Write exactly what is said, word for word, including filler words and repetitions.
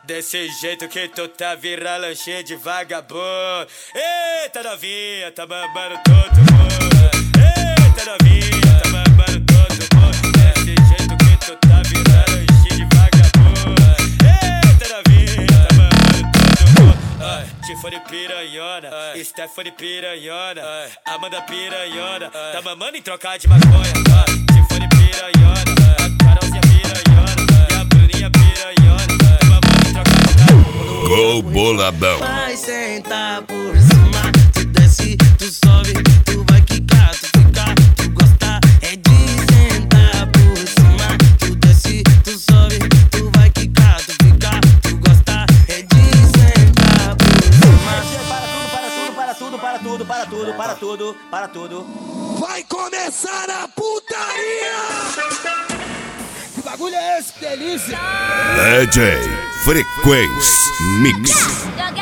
Desse jeito que tu tá vira lanche de vagabundo. Eita novinha, tá mamando todo mundo. Eita novinha, tá mamando todo mundo. Desse jeito que tu tá vira lanche de vagabundo. Eita novinha, tá mamando todo mundo. Ai, Tiffany piranhona, Stephanie piranhona, Amanda piranhona, tá mamando em trocar de maconha. Tiffany piranhona, a Carolzinha piranhona e a Bruninha piranhona, tá mamando em trocar de maconha. Go boladão. Vai sentar por cima, tu desce, tu sobe, tu vai quicar, tu fica, tu gosta é de sentar por cima, tu desce, tu sobe, tu vai quicar, tu fica, tu gosta é de sentar por cima. Para tudo, para tudo, para tudo, para tudo, para tudo, para tudo. Vai começar a putaria! Que bagulho é esse, que delícia? D J Frequência Mix.